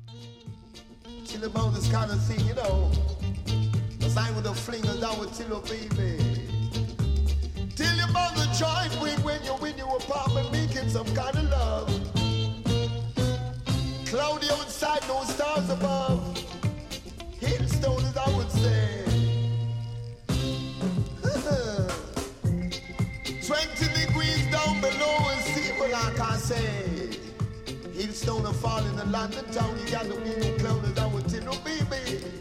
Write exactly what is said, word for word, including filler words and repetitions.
Till about this kind of thing, you know. Cause I would have flingers down with Tillo, baby. Tell you about the joy bring when you win your apartment, making some kind of love. Cloudy outside, no stars above. Hailstone, as I would say. Twenty degrees down below and see what I can say. Hailstone will fall in the London town. You got to be no cloud, as I would tell you, baby.